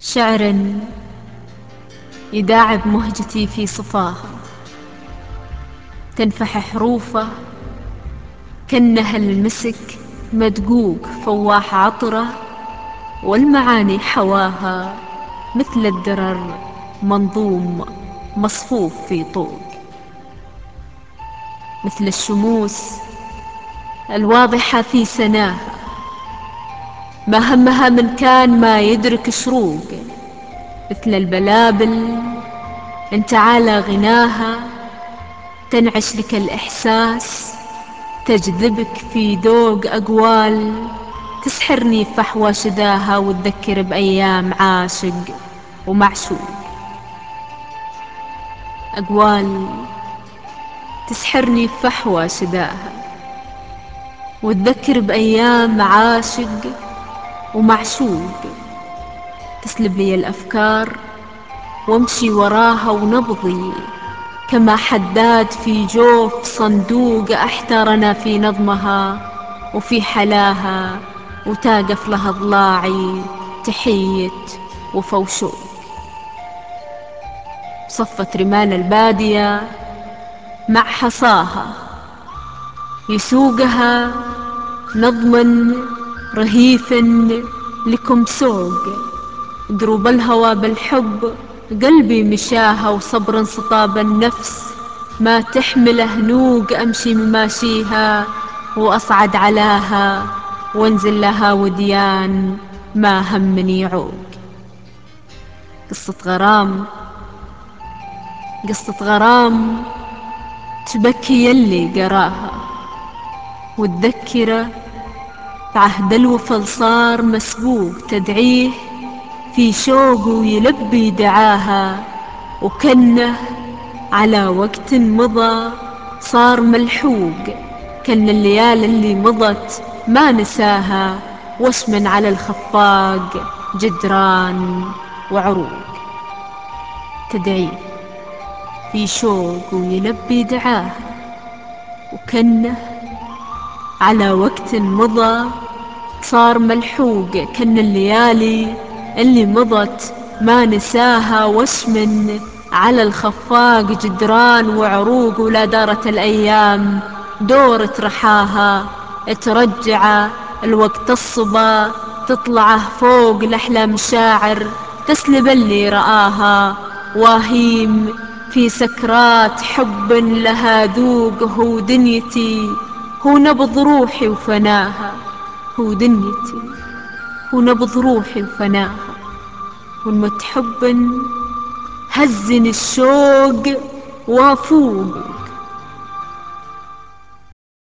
شعر يداعب مهجتي في صفاها، تنفح حروفه كأنها المسك مدقوق فواح عطره، والمعاني حواها مثل الدرر منظوم مصفوف في طوق، مثل الشموس الواضحة في سناها، ما همها من كان ما يدرك شروق، مثل البلابل إن تعالى غناها تنعش لك الإحساس، تجذبك في ذوق أقوال تسحرني في فحوى شذاها، وتذكر بأيام عاشق ومعشوق. أقوال تسحرني في فحوى شذاها، وتذكر بأيام عاشق ومعشوق، تسلب لي الأفكار وامشي وراها، ونبضي كما حداد في جوف صندوق احترنا في نظمها وفي حلاها، وتاقف لها ضلاعي تحيت وفوشوق. صفت رمال البادية مع حصاها يسوقها نظم رهيف لكم سوق، دروب الهوى بالحب قلبي مشاها، وصبر انصطاب النفس ما تحمله نوق، أمشي مماشيها وأصعد علاها، وانزل لها وديان ما همني عوق. قصة غرام، قصة غرام تبكي يلي قراها، وتذكره بعهد الوفل صار مسبوق، تدعيه في شوق ويلبي دعاها، وكنه على وقت مضى صار ملحوق، كان الليالي اللي مضت ما نساها، وش من على الخفاق جدران وعروق. تدعيه في شوق ويلبي دعاها، وكنه على وقت مضى صار ملحوق، كان الليالي اللي مضت ما نساها، وش من على الخفاق جدران وعروق. ولا دارت الأيام دورة رحاها، ترجع الوقت الصبا تطلعه فوق الأحلام شاعر، تسلب اللي رآها واهيم في سكرات حب لها ذوق. هو دنيتي، هو نبض روحي وفناها، هو دنيتي، هو نبض روحي وفناها، ونمت حب هزني الشوق وافوق.